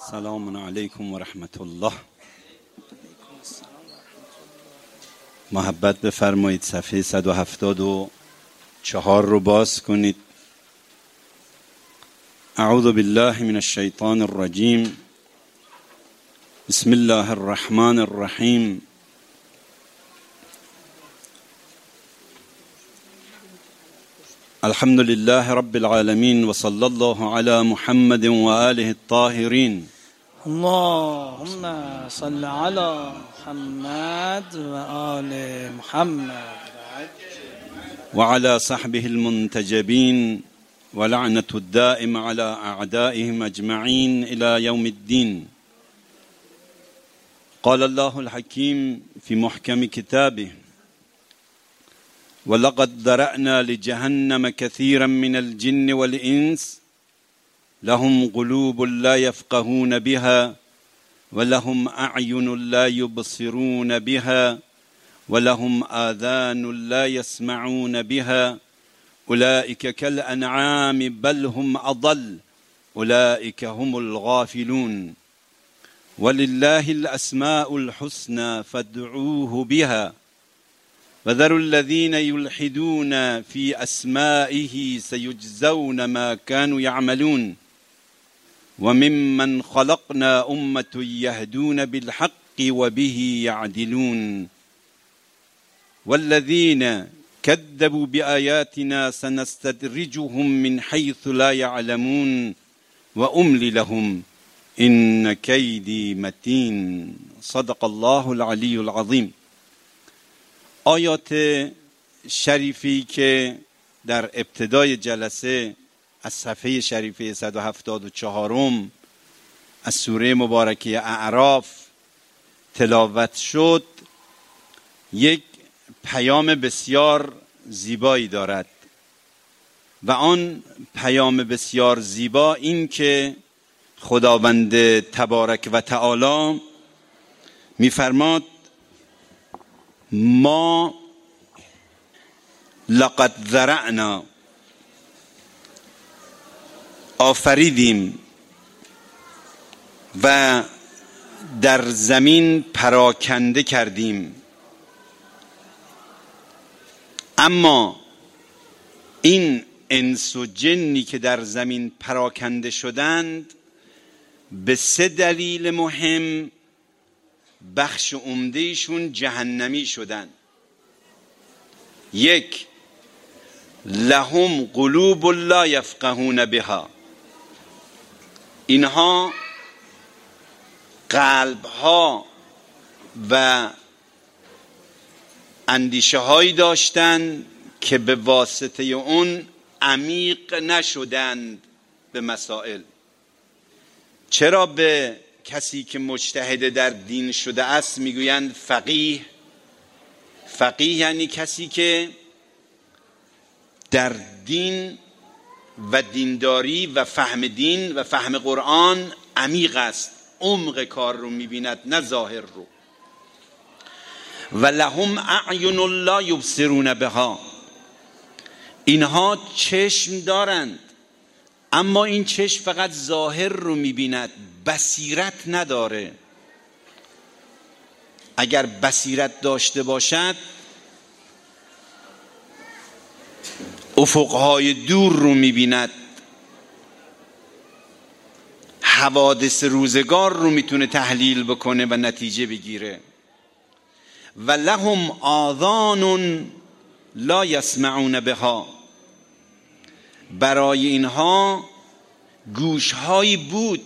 سلام علیکم و رحمت الله. محبت بفرمایید صفحه 174 رو باز کنید. اعوذ بالله من الشیطان الرجیم. بسم الله الرحمن الرحیم. الحمد لله رب العالمين وصلى الله على محمد وآله الطاهرين. اللهم صل على محمد وآل محمد وعلى صحبه المنتجبين ولعنة الدائم على أعدائهم أجمعين إلى يوم الدين. قال الله الحكيم في محكم كتابه: ولقد ذرأنا لجهنم كثيرا من الجن والإنس لهم قلوب لا يفقهون بها ولهم أعين لا يبصرون بها ولهم آذان لا يسمعون بها أولئك كالأنعام بل هم أضل أولئك هم الغافلون. ولله الأسماء الحسنى فادعوه بها وذروا الذين يلحدون في أسمائه سيجزون ما كانوا يعملون. وممن خلقنا أمة يهدون بالحق وبه يعدلون. والذين كذبوا بآياتنا سنستدرجهم من حيث لا يعلمون وأملي لهم إن كيدي متين. صدق الله العلي العظيم. آیات شریفی که در ابتدای جلسه از صفحه شریفه 174 از سوره مبارکه اعراف تلاوت شد یک پیام بسیار زیبایی دارد و آن پیام بسیار زیبا این که خداوند تبارک و تعالی می‌فرماد ما لقد ذرعنا، آفریدیم و در زمین پراکنده کردیم، اما این انس و جنی که در زمین پراکنده شدند به 3 دلیل مهم بخش عمدهشون جهنمی شدن. 1. لهم قلوب لا یفقهون بها، اینها قلبها و اندیشه هایی داشتند که به واسطه اون عمیق نشدند به مسائل. چرا به کسی که مجتهد در دین شده است میگویند فقیه؟ فقیه یعنی کسی که در دین و دینداری و فهم دین و فهم قرآن عمیق است، عمق کار رو میبیند نه ظاهر رو. و لهم اعین لا یبصرون بها، اینها چشم دارند اما این چشم فقط ظاهر رو میبیند، بصیرت نداره. اگر بصیرت داشته باشد افقهای دور رو میبیند، حوادث روزگار رو میتونه تحلیل بکنه و نتیجه بگیره. و لهم آذان لا یسمعون بها، برای اینها گوشهایی بود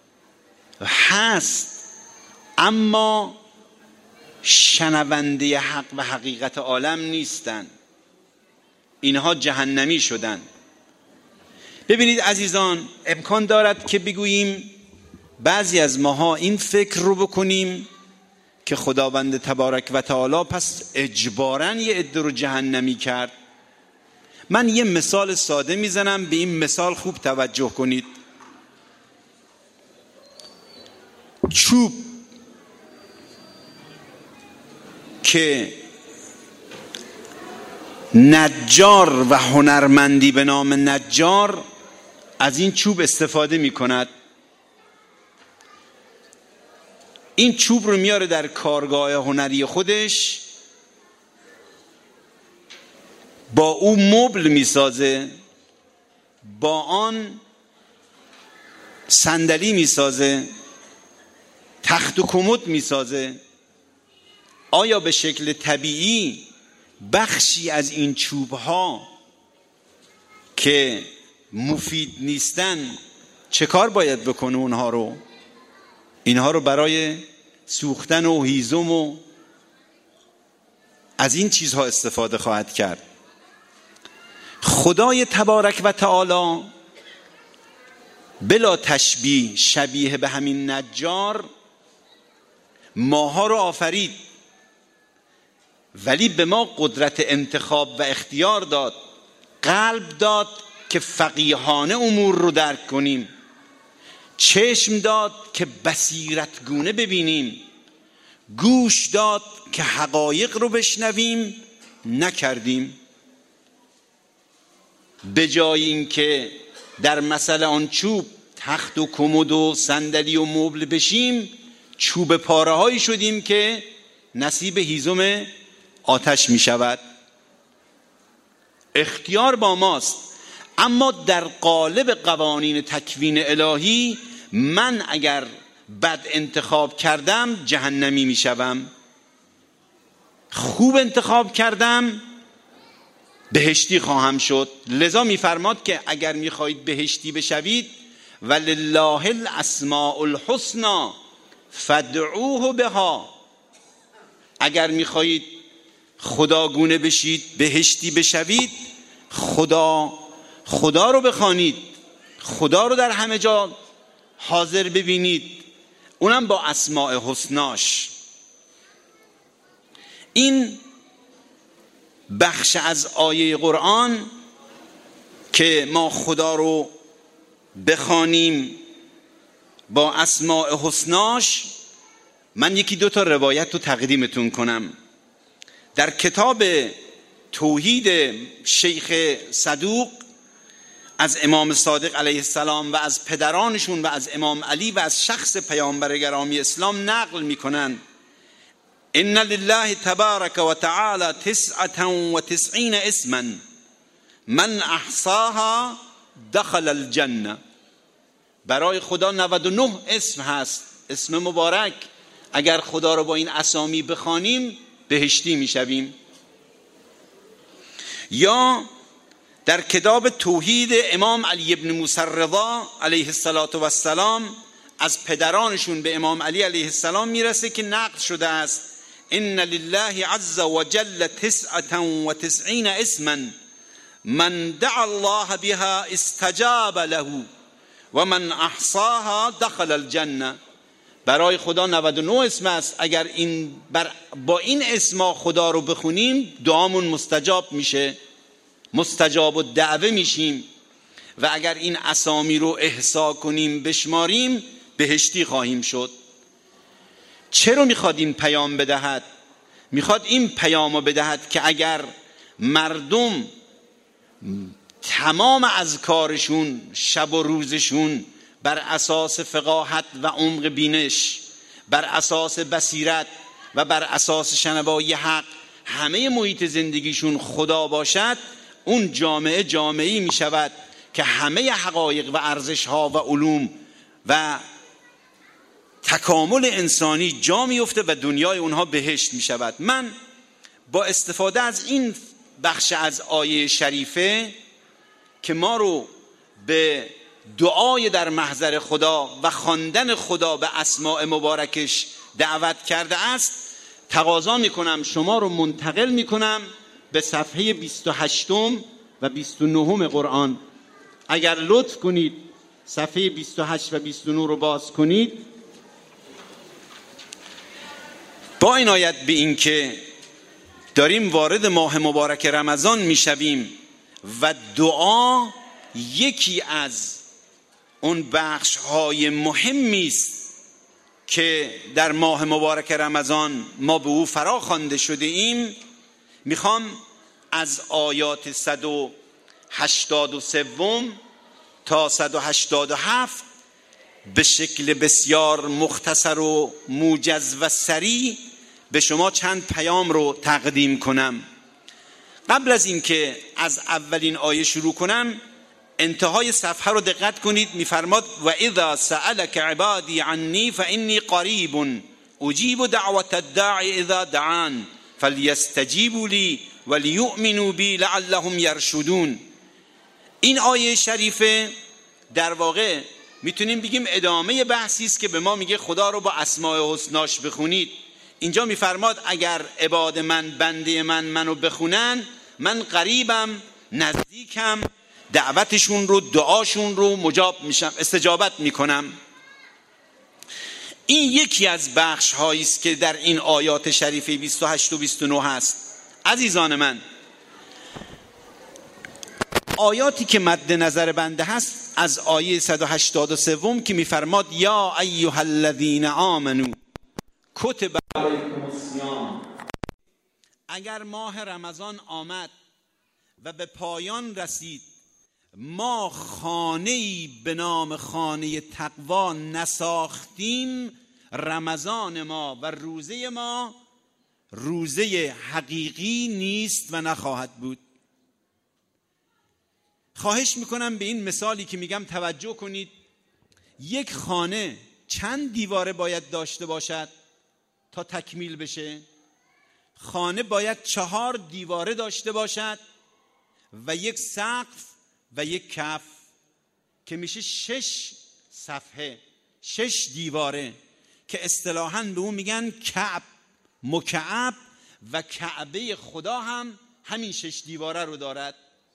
هست اما شنونده حق و حقیقت عالم نیستند، اینها جهنمی شدند. ببینید عزیزان، امکان دارد که بگوییم بعضی از ماها این فکر رو بکنیم که خداوند تبارک و تعالی پس اجباراً یه عده رو جهنمی کرد. من یه مثال ساده میزنم، به این مثال خوب توجه کنید. چوب که نجار و هنرمندی به نام نجار از این چوب استفاده می کند. این چوب رو میاره در کارگاه هنری خودش، با او مبل میسازه، با آن صندلی میسازه، تخت و کمد میسازه. آیا به شکل طبیعی بخشی از این چوبها که مفید نیستن چه کار باید بکنه؟ اینها رو برای سوختن و هیزم و از این چیزها استفاده خواهد کرد. خدای تبارک و تعالی بلا تشبیه، شبیه به همین نجار، ماها رو آفرید، ولی به ما قدرت انتخاب و اختیار داد، قلب داد که فقیهانه امور رو درک کنیم، چشم داد که بصیرتگونه ببینیم، گوش داد که حقایق رو بشنویم، نکردیم. به جای این که در مسئله آن چوب تخت و کمد و صندلی و مبل بشیم، چوب پاره هایی شدیم که نصیب هیزم آتش می شود. اختیار با ماست، اما در قالب قوانین تکوین الهی من اگر بد انتخاب کردم جهنمی می شوم، خوب انتخاب کردم بهشتی خواهم شد. لذا میفرماد که اگر میخواهید بهشتی بشوید ولله الاسماء الحسنی فادعوه بها، اگر میخواهید خداگونه بشید، بهشتی بشوید، خدا رو بخوانید، خدا رو در همه جا حاضر ببینید، اونم با اسماء حسناش. این بخش از آیه قرآن که ما خدا رو بخوانیم با اسماء حسناش، من یکی دو تا روایت رو تقدیمتون کنم. در کتاب توحید شیخ صدوق از امام صادق علیه السلام و از پدرانشون و از امام علی و از شخص پیامبر گرامی اسلام نقل میکنن: ان لله تبارک و تعالی 99 اسما من احصاها دخل الجنه. برای خدا 99 اسم هست، اسم مبارک، اگر خدا رو با این اسامی بخوانیم بهشتی میشویم. یا در کتاب توحید امام علی ابن موسی الرضا علیه السلام از پدرانشون به امام علی علیه السلام میرسه که نقل شده است: ان لله عز وجل 99 اسما من دعا الله بها استجاب له و من احصاها دخل الجنه. برای خدا 99 اسم است، اگر با این اسما خدا رو بخونیم دعامون مستجاب میشه، مستجاب الدعوه میشیم، و اگر این اسامی رو احصا کنیم بشماریم بهشتی خواهیم شد. چرا میخواد این پیام بدهد؟ میخواد این پیامو بدهد که اگر مردم تمام اذکارشون، شب و روزشون بر اساس فقاهت و عمق بینش، بر اساس بصیرت و بر اساس شنوایی حق، همه محیط زندگیشون خدا باشد، اون جامعه‌ای می شود که همه حقایق و ارزش‌ها و علوم و تکامل انسانی جا میفته و دنیای اونها بهشت می شود. من با استفاده از این بخش از آیه شریفه که ما رو به دعای در محضر خدا و خواندن خدا به اسماء مبارکش دعوت کرده است، تقاضا میکنم شما رو منتقل میکنم به صفحه 28 و 29 قرآن. اگر لطف کنید صفحه 28 و 29 رو باز کنید. با عنایت به این که داریم وارد ماه مبارک رمضان میشویم و دعا یکی از اون بخش‌های مهمی است که در ماه مبارک رمضان ما به او فرا خوانده شده ایم، میخوام از آیات 183 تا 187 به شکل بسیار مختصر و موجز و سریع به شما چند پیام رو تقدیم کنم. قبل از اینکه از اولین آیه شروع کنم، انتهای صفحه رو دقت کنید. میفرماد و اذا سألك عبادی عنی فانی قریب اجیب دعوت الداعی اذا دعان فلیستجیبوا لی ولیؤمنوا بی لعلهم یرشدون. این آیه شریفه در واقع میتونیم بگیم ادامه بحثی است که به ما میگه خدا رو با اسماء حسناش بخونید. اینجا میفرماد اگر عباد من، بنده من منو بخونن، من قریبم، نزدیکم، دعوتشون رو، دعاشون رو مجاب میشم، استجابت میکنم. این یکی از بخش هایی است که در این آیات شریفه 28 و 29 هست. عزیزان من، آیاتی که مد نظر بنده هست از آیه 183 که میفرماد یا ایها الذین آمنو کتب علیکم الصیام. اگر ماه رمضان آمد و به پایان رسید، ما خانه‌ای به نام خانه تقوا نساختیم. رمضان ما و روزه ما روزه حقیقی نیست و نخواهد بود. خواهش میکنم به این مثالی که میگم توجه کنید. یک خانه چند دیواره باید داشته باشد تا تکمیل بشه؟ خانه باید 4 دیواره داشته باشد و یک سقف و یک کف که میشه 6 صفحه، 6 دیواره که اصطلاحاً به اون میگن کعب، مکعب، و کعبه خدا هم همین 6 دیواره رو دارد.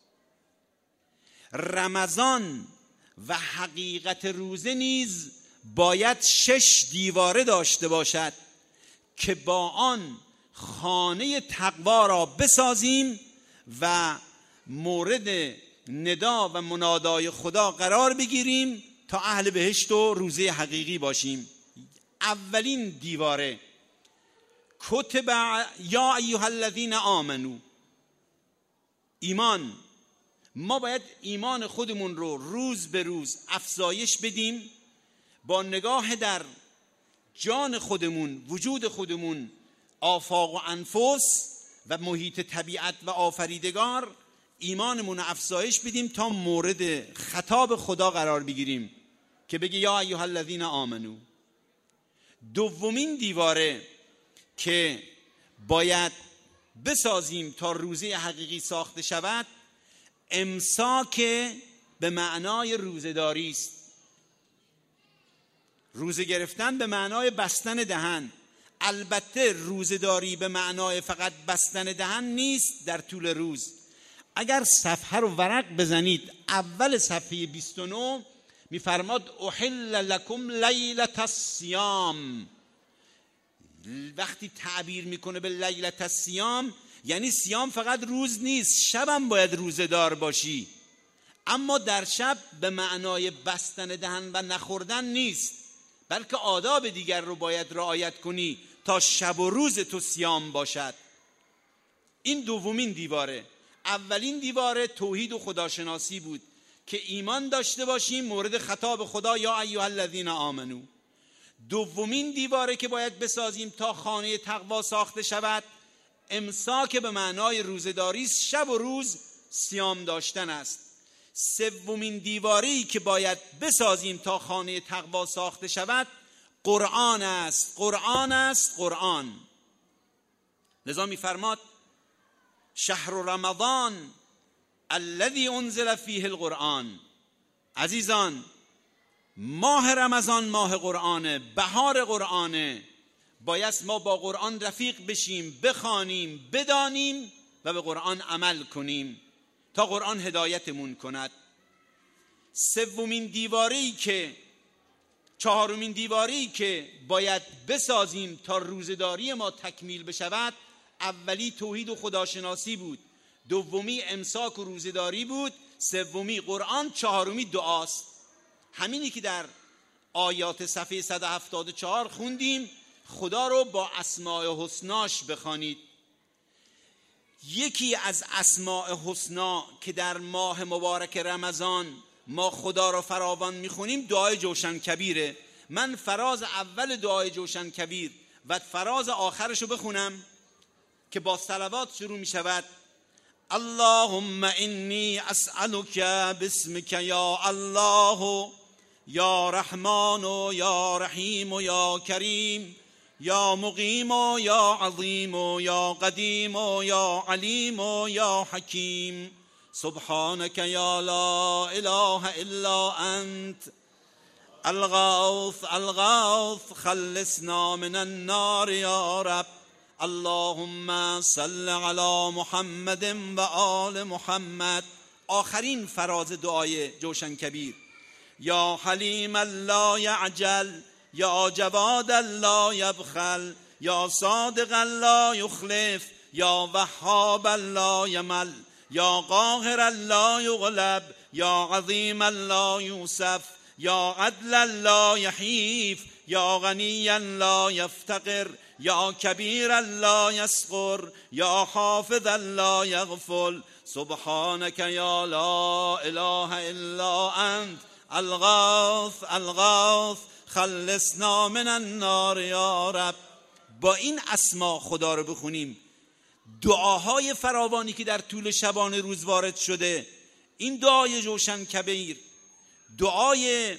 رمضان و حقیقت روزه نیز باید 6 دیواره داشته باشد که با آن خانه تقوا را بسازیم و مورد ندا و منادای خدا قرار بگیریم تا اهل بهشت و روزه حقیقی باشیم. اولین دیواره کتب یا ایها الذین آمنو، ایمان. ما باید ایمان خودمون رو روز به روز افزایش بدیم، با نگاه در جان خودمون، وجود خودمون، آفاق و انفس و محیط طبیعت و آفریدگار ایمانمون رو افزایش بدیم تا مورد خطاب خدا قرار بگیریم که بگه یا ایها الذین آمنو. دومین دیواره که باید بسازیم تا روزه حقیقی ساخته شود، امساک به معنای روزه‌داری است. روزه گرفتن به معنای بستن دهن. البته روزه‌داری به معنای فقط بستن دهن نیست در طول روز. اگر صفحه رو ورق بزنید، اول صفحه 29 میفرماد احل لکم لیلة الصیام. وقتی تعبیر میکنه به لیلة الصیام یعنی صیام فقط روز نیست، شبم باید روزه دار باشی، اما در شب به معنای بستن دهن و نخوردن نیست، بلکه آداب دیگر رو باید رعایت کنی تا شب و روز تو صیام باشد. این دومین دیواره. اولین دیواره توحید و خداشناسی بود که ایمان داشته باشیم مورد خطاب خدا یا ایها الذین آمنو. دومین دیواره که باید بسازیم تا خانه تقوا ساخته شود، امساک به معنای روزه‌داری، شب و روز صیام داشتن است. سومین دیواری که باید بسازیم تا خانه تقوا ساخته شود، قرآن است. قرآن است. قرآن. لذا می‌فرماد شهر رمضان الذي انزل فیه القرآن. عزیزان، ماه رمضان ماه قرآنه، بهار قرآنه. باید ما با قرآن رفیق بشیم، بخوانیم، بدانیم و به قرآن عمل کنیم تا قرآن هدایتمون کند. چهارمین دیواری که باید بسازیم تا روزه‌داری ما تکمیل بشود، اولی توحید و خداشناسی بود، دومی امساک و روزه‌داری بود، سومی قرآن، چهارمی دعاست. همینی که در آیات صفحه 174 خوندیم، خدا رو با اسماء حسناش بخوانید. یکی از اسماء حسنا که در ماه مبارک رمضان ما خدا رو فراوان میخونیم دعای جوشن کبیره. من فراز اول دعای جوشن کبیر و فراز آخرشو بخونم که با صلوات شروع میشود. اللهم انی اسألک باسمک یا الله یا رحمان یا رحیم یا کریم یا مقیم یا عظیم یا قدیم یا علیم یا حکیم سبحانك یا لا اله الا انت الغوث الغوث خلصنا من النار یا رب اللهم صل علی محمد و آل محمد. آخرین فراز دعای جوشن کبیر. یا حلیم لا یعجل یا جواد لا یبخل یا صادق لا یخلف یا وهاب لا یمل یا قاهر لا یغلب یا عظیم لا یوسف یا عدل لا یحیف یا غنی لا یفتقر یا کبیر لا یصغر یا حافظ لا یغفل سبحانك یا لا اله الا انت الغوث الغوث خلصنا من النار یا رب. با این اسما خدا رو بخونیم. دعاهای فراوانی که در طول شبانه روز وارد شده، این دعای جوشن کبیر، دعای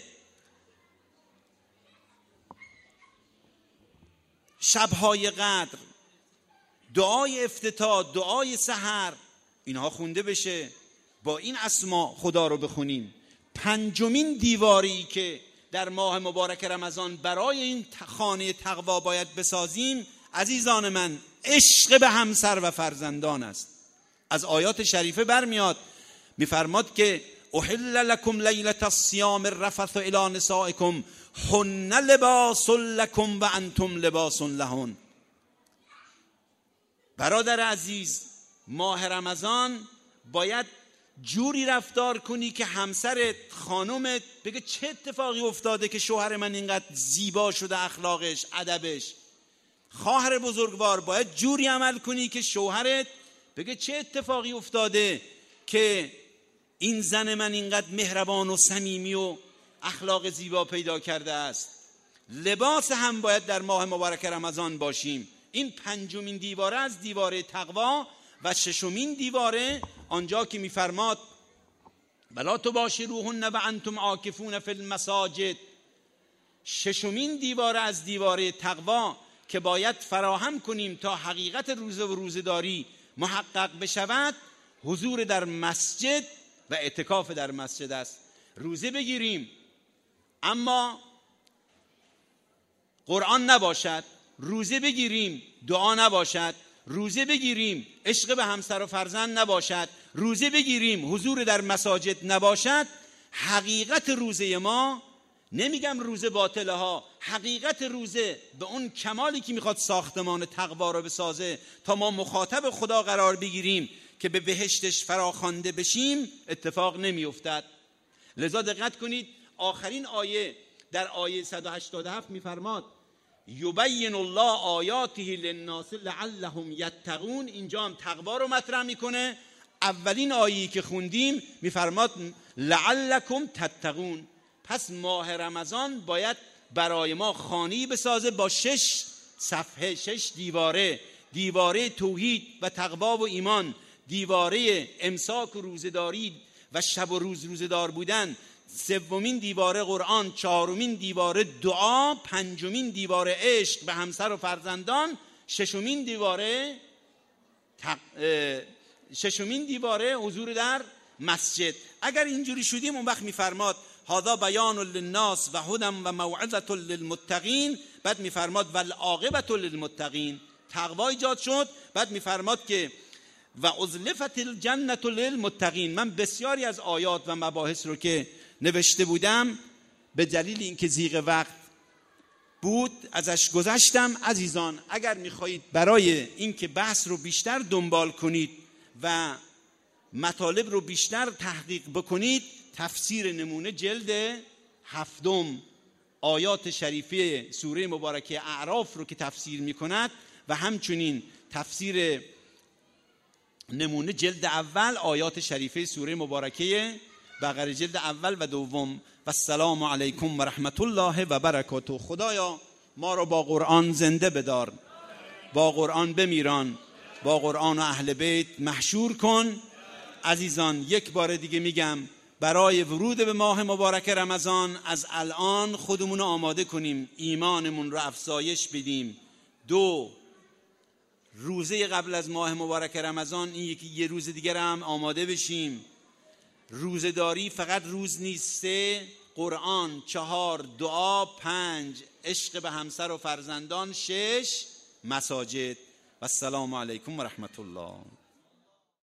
شبهای قدر، دعای افتتاح، دعای سحر، اینها خونده بشه. با این اسما خدا رو بخونیم. پنجمین دیواری که در ماه مبارک رمضان برای این خانه تقوا باید بسازیم عزیزان من، عشق به همسر و فرزندان است. از آیات شریفه برمیاد، میفرماد که احل لکم لیلة الصیام الرفث الی نسائکم هن لباس لکم و انتم لباس لهن. برادر عزیز، ماه رمضان باید جوری رفتار کنی که همسرت، خانومت بگه چه اتفاقی افتاده که شوهر من اینقدر زیبا شده، اخلاقش، ادبش. خواهر بزرگوار باید جوری عمل کنی که شوهرت بگه چه اتفاقی افتاده که این زن من اینقدر مهربان و صمیمی و اخلاق زیبا پیدا کرده است. لباس هم باید در ماه مبارک رمضان باشیم. این پنجمین دیواره از دیواره تقوا. و ششمین دیواره آنجا که میفرماد ولا تباشروهن و انتم عاکفون فی المساجد. ششمین دیواره از دیواره تقوا که باید فراهم کنیم تا حقیقت روزه و روزه‌داری محقق بشود، حضور در مسجد و اعتکاف در مسجد است. روزه بگیریم اما قرآن نباشد، روزه بگیریم دعا نباشد، روزه بگیریم عشق به همسر و فرزند نباشد، روزه بگیریم حضور در مساجد نباشد، حقیقت روزه ما، نمیگم روزه باطله ها، حقیقت روزه به اون کمالی که میخواد ساختمان تقوا رو بسازه تا ما مخاطب خدا قرار بگیریم که به بهشتش فراخوانده بشیم، اتفاق نمیافتد. لذا دقت کنید آخرین آیه در آیه 187 میفرماد یبین الله آیاته للناس لعلهم یتقون. اینجا هم تقوا رو مطرح میکنه. اولین آیه‌ای که خوندیم میفرماد لعلکم تتقون. پس ماه رمضان باید برای ما خانه‌ای بسازه با 6 صفحه، 6 دیواره: دیواره توحید و تقوا و ایمان، دیواره امساک و روزه‌داری و شب و روز روزه‌دار بودن، سومین دیواره قرآن، چهارمین دیواره دعا، پنجمین دیواره عشق به همسر و فرزندان، ششمین دیواره حضور در مسجد. اگر اینجوری شدیم اون وقت میفرماد هذا بیان للناس و هدی و موعظه للمتقین. بعد میفرماد والعاقبه للمتقین. تقوا ایجاد شد. بعد میفرماد که و ازلفت الجنه للمتقین. من بسیاری از آیات و مباحث رو که نوشته بودم به دلیل اینکه ضیق وقت بود ازش گذشتم. عزیزان اگر میخواهید برای اینکه بحث رو بیشتر دنبال کنید و مطالب رو بیشتر تحقیق بکنید، تفسیر نمونه جلد 7 آیات شریفه سوره مبارکه اعراف رو که تفسیر میکند و همچنین تفسیر نمونه جلد اول آیات شریفه سوره مبارکه بقره جلد اول و دوم. و السلام علیکم و رحمت الله و برکاته. خدایا ما رو با قرآن زنده بدار، با قرآن بمیران، با قرآن و اهل بیت محشور کن. عزیزان یک بار دیگه میگم برای ورود به ماه مبارک رمضان از الان خودمون رو آماده کنیم، ایمانمون رو افزایش بدیم. 2 روزه قبل از ماه مبارک رمضان این یه روز دیگر هم آماده بشیم. روزه‌داری فقط روز نیسته، قرآن 4، دعا 5، عشق به همسر و فرزندان 6، مساجد. و السلام علیکم و رحمت الله.